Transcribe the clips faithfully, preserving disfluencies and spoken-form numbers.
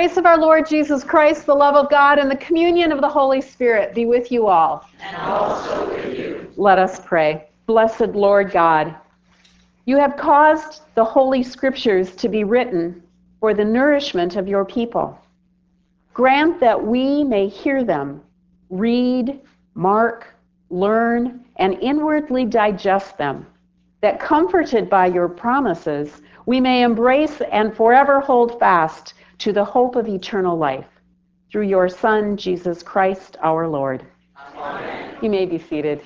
grace of our Lord Jesus Christ, the love of God, and the communion of the Holy Spirit be with you all. And also with you. Let us pray. Blessed Lord God, you have caused the Holy Scriptures to be written for the nourishment of your people. Grant that we may hear them, read, mark, learn, and inwardly digest them, that comforted by your promises, we may embrace and forever hold fast to the hope of eternal life. Through your Son, Jesus Christ, our Lord. Amen. You may be seated.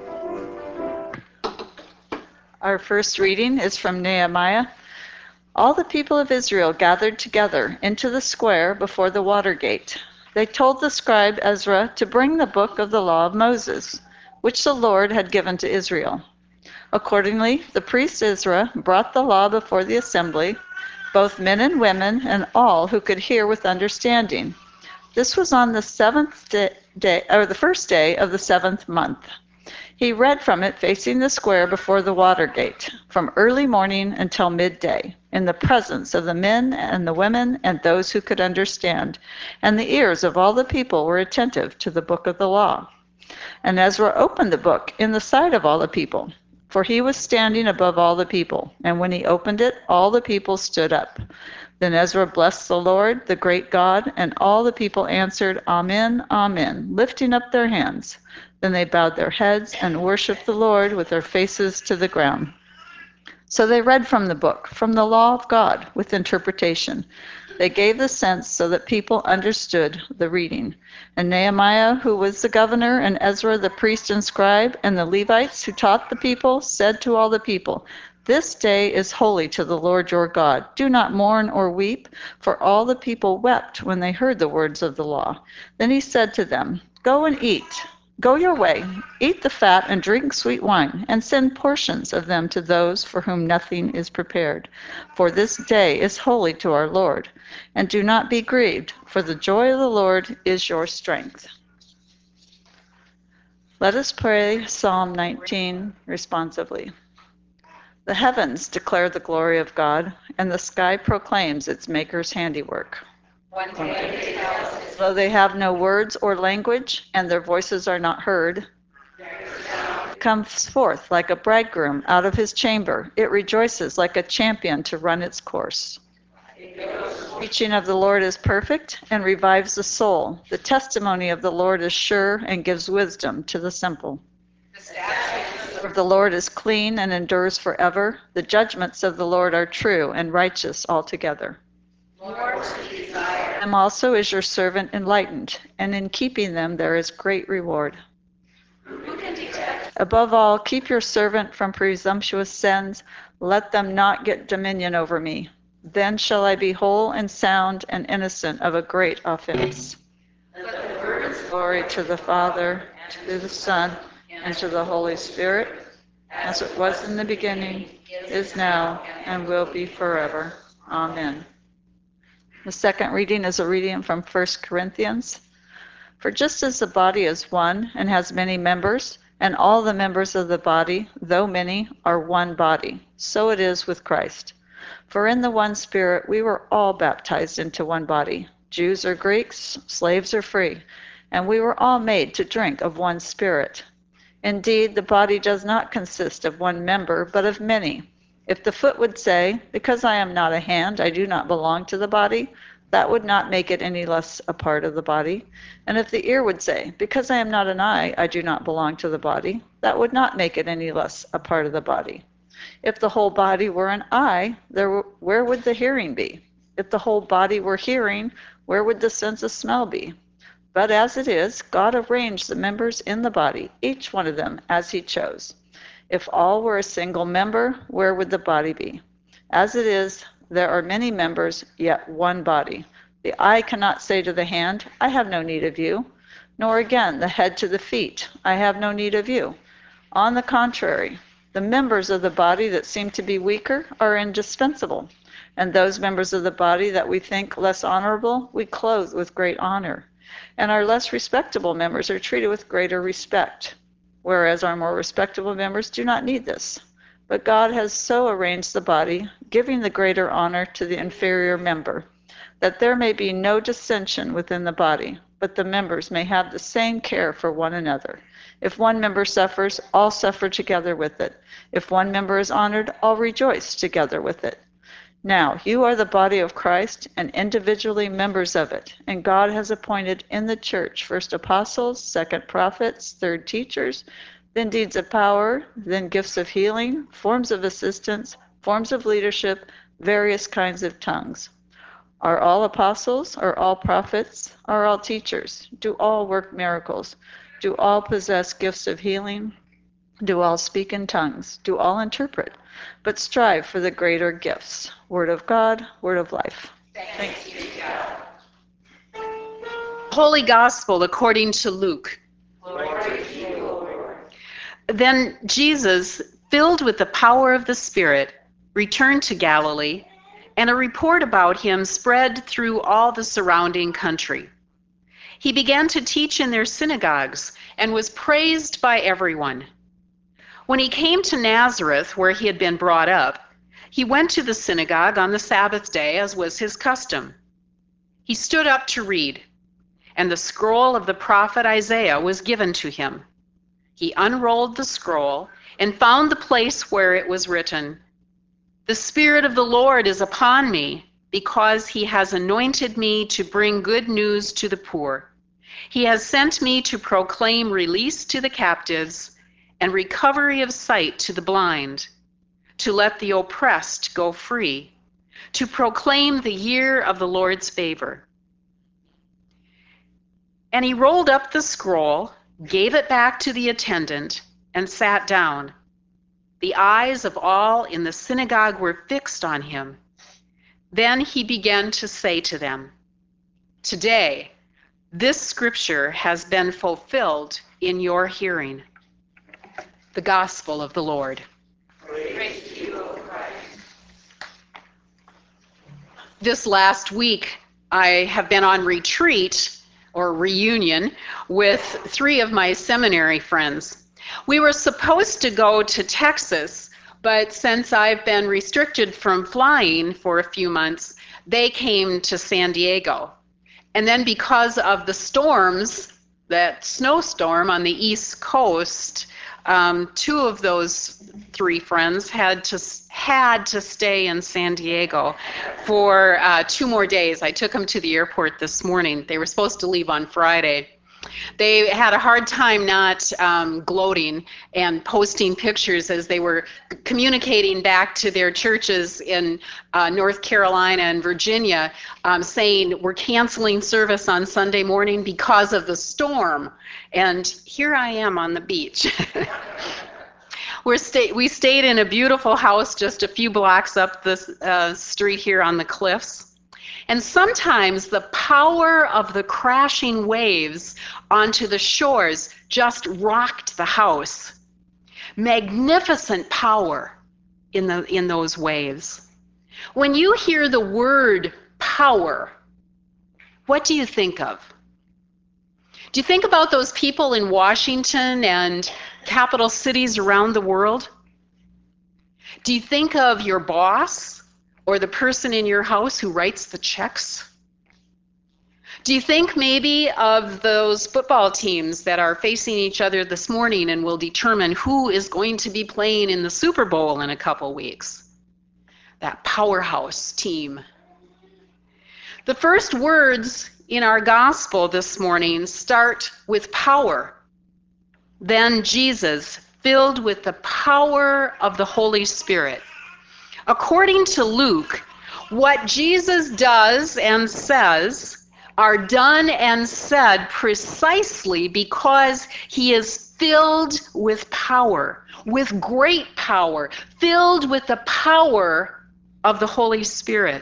Our first reading is from Nehemiah. All the people of Israel gathered together into the square before the water gate. They told the scribe Ezra to bring the book of the law of Moses, which the Lord had given to Israel. Accordingly, the priest Ezra brought the law before the assembly, both men and women, and all who could hear with understanding. This was on the seventh day, day or the first day of the seventh month. He read from it facing the square before the water gate, from early morning until midday, in the presence of the men and the women and those who could understand, and the ears of all the people were attentive to the book of the law. And Ezra opened the book in the sight of all the people, for he was standing above all the people, and when he opened it, all the people stood up. Then Ezra blessed the Lord, the great God, and all the people answered, Amen, Amen, lifting up their hands. Then they bowed their heads and worshiped the Lord with their faces to the ground. So they read from the book, from the law of God, with interpretation. They gave the sense so that people understood the reading. And Nehemiah, who was the governor, and Ezra, the priest and scribe, and the Levites who taught the people, said to all the people, This day is holy to the Lord your God. Do not mourn or weep, for all the people wept when they heard the words of the law. Then he said to them, Go and eat. Go your way, eat the fat and drink sweet wine, and send portions of them to those for whom nothing is prepared. For this day is holy to our Lord. And do not be grieved, for the joy of the Lord is your strength. Let us pray Psalm nineteen responsively. The heavens declare the glory of God, and the sky proclaims its maker's handiwork. One day they tell us, Though they have no words or language, and their voices are not heard, it comes forth like a bridegroom out of his chamber. It rejoices like a champion to run its course. The preaching of the Lord is perfect and revives the soul. The testimony of the Lord is sure and gives wisdom to the simple. the statutes For the Lord is clean and endures forever. The judgments of the Lord are true and righteous altogether. Lord we desire. Them also is your servant enlightened, and in keeping them there is great reward. Who can detect? Above all, keep your servant from presumptuous sins. Let them not get dominion over me. Then shall I be whole and sound and innocent of a great offense. Let the words Glory to the Father, to the Son, and to the Holy Spirit, as it was in the beginning, is now, and will be forever. Amen. The second reading is a reading from First Corinthians. For just as the body is one and has many members, and all the members of the body, though many, are one body, so it is with Christ. For in the one Spirit we were all baptized into one body, Jews or Greeks, slaves or free, and we were all made to drink of one Spirit. Indeed, the body does not consist of one member, but of many. If the foot would say, Because I am not a hand, I do not belong to the body, that would not make it any less a part of the body. And if the ear would say, Because I am not an eye, I do not belong to the body, that would not make it any less a part of the body. If the whole body were an eye, there, where would the hearing be? If the whole body were hearing, where would the sense of smell be? But as it is, God arranged the members in the body, each one of them as he chose. If all were a single member, where would the body be? As it is, there are many members, yet one body. The eye cannot say to the hand, I have no need of you, nor again the head to the feet, I have no need of you. On the contrary, the members of the body that seem to be weaker are indispensable, and those members of the body that we think less honorable, we clothe with great honor, and our less respectable members are treated with greater respect, whereas our more respectable members do not need this. But God has so arranged the body, giving the greater honor to the inferior member, that there may be no dissension within the body, but the members may have the same care for one another. If one member suffers, all suffer together with it. If one member is honored, all rejoice together with it. Now, you are the body of Christ and individually members of it, and God has appointed in the church first apostles, second prophets, third teachers, then deeds of power, then gifts of healing, forms of assistance, forms of leadership, various kinds of tongues. Are all apostles? Are all prophets? Are all teachers? Do all work miracles? Do all possess gifts of healing? Do all speak in tongues? Do all interpret? But strive for the greater gifts. Word of God, word of life. Thanks be to God. Holy Gospel according to Luke. Glory to you, Lord. Then Jesus, filled with the power of the Spirit, returned to Galilee, and a report about him spread through all the surrounding country. He began to teach in their synagogues and was praised by everyone. When he came to Nazareth, where he had been brought up, he went to the synagogue on the Sabbath day, as was his custom. He stood up to read, and the scroll of the prophet Isaiah was given to him. He unrolled the scroll and found the place where it was written, "The Spirit of the Lord is upon me, because he has anointed me to bring good news to the poor. He has sent me to proclaim release to the captives and recovery of sight to the blind, to let the oppressed go free, to proclaim the year of the Lord's favor." And he rolled up the scroll, gave it back to the attendant, and sat down. The eyes of all in the synagogue were fixed on him. Then he began to say to them, "Today, this scripture has been fulfilled in your hearing." The Gospel of the Lord. Praise to you, O Christ. This last week, I have been on retreat or reunion with three of my seminary friends. We were supposed to go to Texas, but since I've been restricted from flying for a few months, they came to San Diego. And then because of the storms, that snowstorm on the East Coast, um, two of those three friends had to had to stay in San Diego for uh, two more days. I took them to the airport this morning. They were supposed to leave on Friday. They had a hard time not um, gloating and posting pictures as they were communicating back to their churches in uh, North Carolina and Virginia, um, saying, "We're canceling service on Sunday morning because of the storm." And here I am on the beach. We're sta- we stayed in a beautiful house just a few blocks up the uh, street here on the cliffs. And sometimes the power of the crashing waves onto the shores just rocked the house. Magnificent power in the in those waves. When you hear the word power, what do you think of? Do you think about those people in Washington and capital cities around the world? Do you think of your boss? Or the person in your house who writes the checks? Do you think maybe of those football teams that are facing each other this morning and will determine who is going to be playing in the Super Bowl in a couple weeks? That powerhouse team. The first words in our gospel this morning start with power. Then Jesus, filled with the power of the Holy Spirit. According to Luke, what Jesus does and says are done and said precisely because he is filled with power, with great power, filled with the power of the Holy Spirit.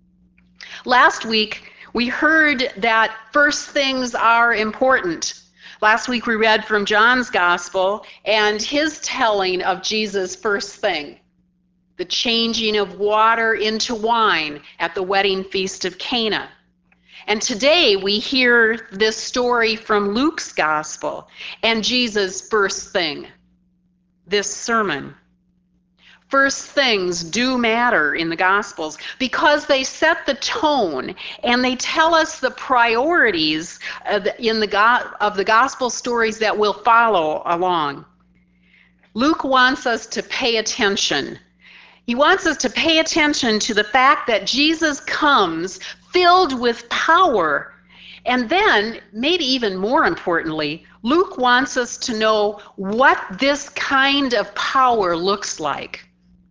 Last week, we heard that first things are important. Last week, we read from John's Gospel and his telling of Jesus' first thing. The changing of water into wine at the wedding feast of Cana. And today we hear this story from Luke's gospel and Jesus' first thing, this sermon. first things do matter in the Gospels because they set the tone and they tell us the priorities of the, in the go- of the Gospel stories that will follow along. Luke wants us to pay attention. He wants us to pay attention to the fact that Jesus comes filled with power. And then, maybe even more importantly, Luke wants us to know what this kind of power looks like.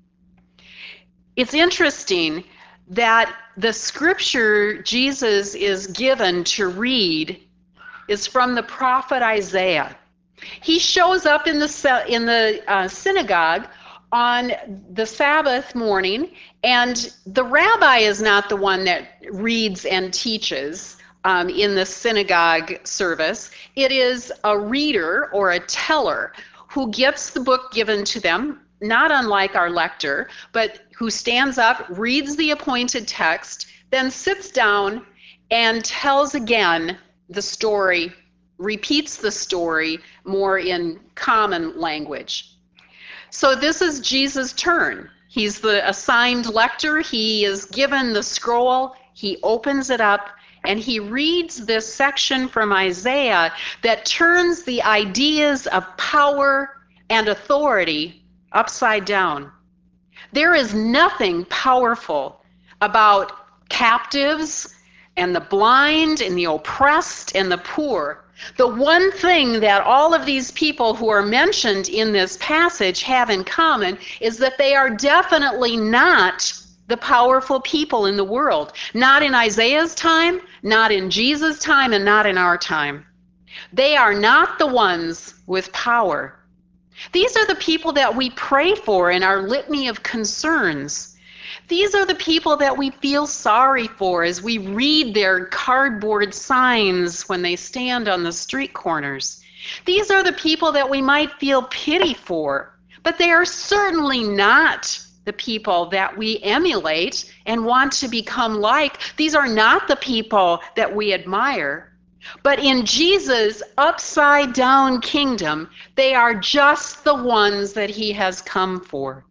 It's interesting that the scripture Jesus is given to read is from the prophet Isaiah. He shows up in the in the uh, synagogue on the Sabbath morning, and the rabbi is not the one that reads and teaches um, in the synagogue service. It is a reader or a teller who gets the book given to them, not unlike our lector, but who stands up, reads the appointed text, then sits down and tells again the story, repeats the story more in common language. So this is Jesus' turn. He's the assigned lector. He is given the scroll. He opens it up and he reads this section from Isaiah that turns the ideas of power and authority upside down. There is nothing powerful about captives and the blind and the oppressed and the poor. The one thing that all of these people who are mentioned in this passage have in common is that they are definitely not the powerful people in the world. Not in Isaiah's time, not in Jesus' time, and not in our time. They are not the ones with power. These are the people that we pray for in our litany of concerns. These are the people that we feel sorry for as we read their cardboard signs when they stand on the street corners. These are the people that we might feel pity for, but they are certainly not the people that we emulate and want to become like. These are not the people that we admire. But in Jesus' upside down kingdom, they are just the ones that he has come for.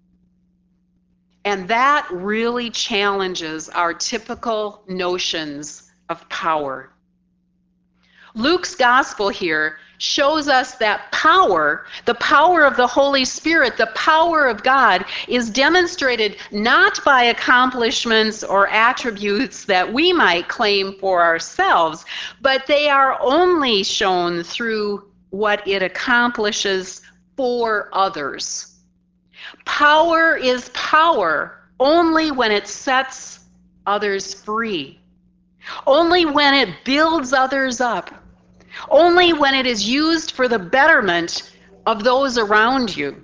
And that really challenges our typical notions of power. Luke's gospel here shows us that power, the power of the Holy Spirit, the power of God, is demonstrated not by accomplishments or attributes that we might claim for ourselves, but they are only shown through what it accomplishes for others. Power is power only when it sets others free, only when it builds others up, only when it is used for the betterment of those around you.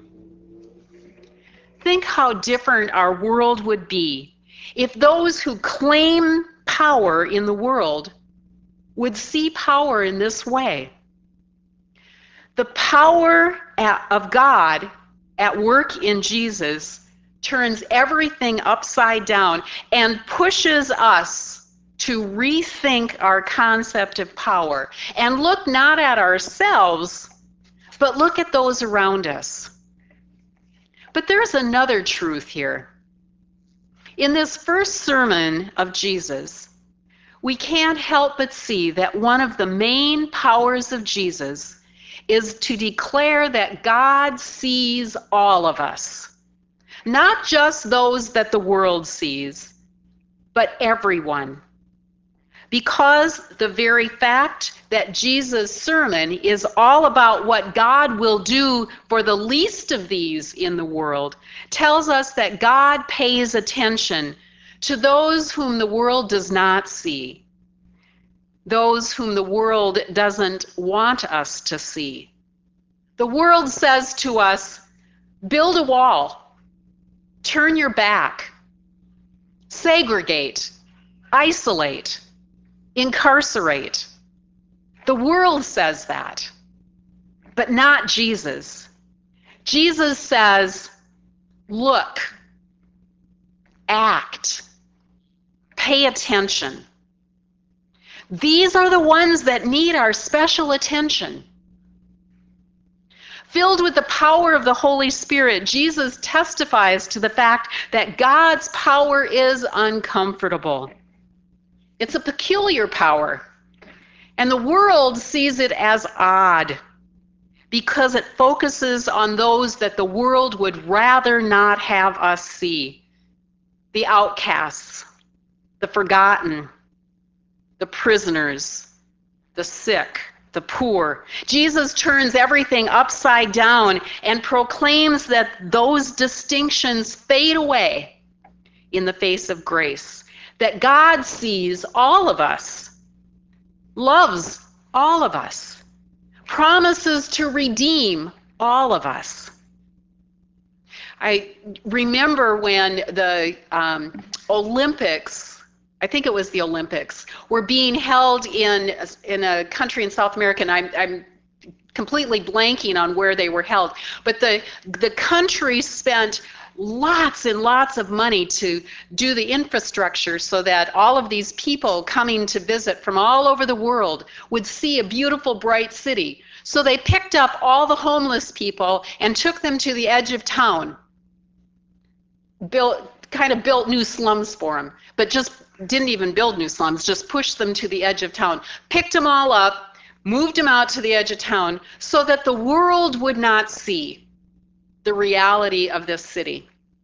Think how different our world would be if those who claim power in the world would see power in this way. The power of God at work in Jesus turns everything upside down and pushes us to rethink our concept of power and look not at ourselves, but look at those around us. But there's another truth here. In this first sermon of Jesus, we can't help but see that one of the main powers of Jesus is to declare that God sees all of us, not just those that the world sees, but everyone. Because the very fact that Jesus' sermon is all about what God will do for the least of these in the world tells us that God pays attention to those whom the world does not see, those whom the world doesn't want us to see. The world says to us, build a wall, turn your back, segregate, isolate, incarcerate. The world says that, but not Jesus. Jesus says, look, act, pay attention. These are the ones that need our special attention. Filled with the power of the Holy Spirit, Jesus testifies to the fact that God's power is uncomfortable. It's a peculiar power, and the world sees it as odd because it focuses on those that the world would rather not have us see: the outcasts, the forgotten, the prisoners, the sick, the poor. Jesus turns everything upside down and proclaims that those distinctions fade away in the face of grace, that God sees all of us, loves all of us, promises to redeem all of us. I remember when the um, Olympics, I think it was the Olympics, were being held in in a country in South America, and I'm, I'm completely blanking on where they were held, but the the country spent lots and lots of money to do the infrastructure so that all of these people coming to visit from all over the world would see a beautiful, bright city. So they picked up all the homeless people and took them to the edge of town, built kind of built new slums for them, but just didn't even build new slums, just pushed them to the edge of town, picked them all up, moved them out to the edge of town so that the world would not see the reality of this city.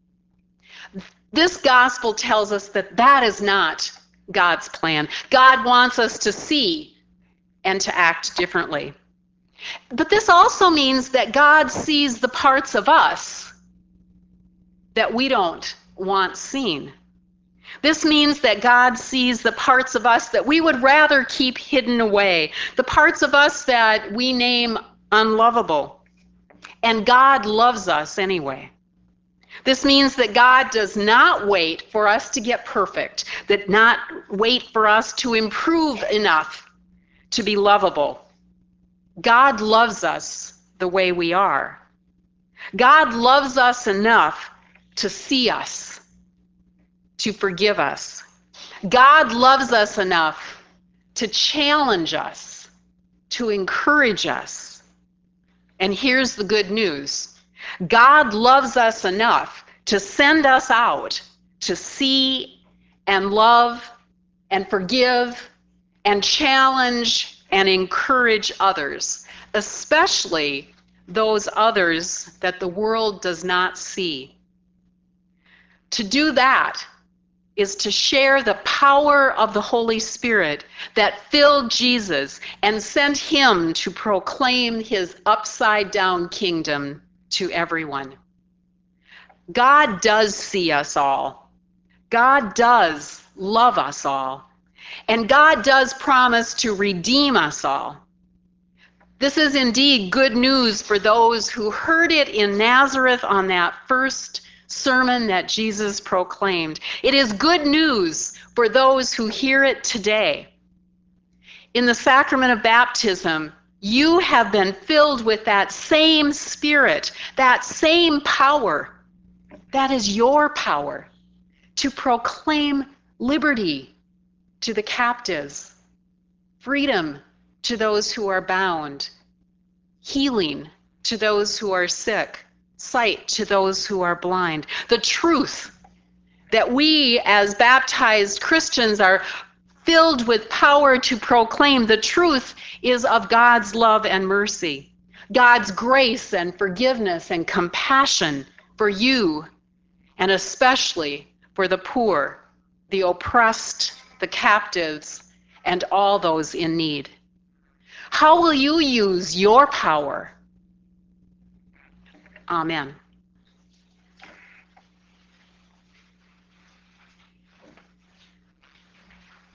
This gospel tells us that that is not God's plan. God wants us to see and to act differently. But this also means that God sees the parts of us that we don't want seen. This means that God sees the parts of us that we would rather keep hidden away, the parts of us that we name unlovable. And God loves us anyway. This means that God does not wait for us to get perfect, that not wait for us to improve enough to be lovable. God loves us the way we are. God loves us enough to see us, to forgive us. God loves us enough to challenge us, to encourage us. And here's the good news. God loves us enough to send us out to see and love and forgive and challenge and encourage others, especially those others that the world does not see. To do that is to share the power of the Holy Spirit that filled Jesus and sent him to proclaim his upside-down kingdom to everyone. God does see us all. God does love us all. And God does promise to redeem us all. This is indeed good news for those who heard it in Nazareth on that first sermon that Jesus proclaimed. It is good news for those who hear it today. In the sacrament of baptism, you have been filled with that same Spirit, that same power. That is your power to proclaim liberty to the captives, freedom to those who are bound, healing to those who are sick, sight to those who are blind. The truth that we as baptized Christians are filled with power to proclaim, the truth is of God's love and mercy, God's grace and forgiveness and compassion for you, and especially for the poor, the oppressed, the captives, and all those in need. How will you use your power? Amen.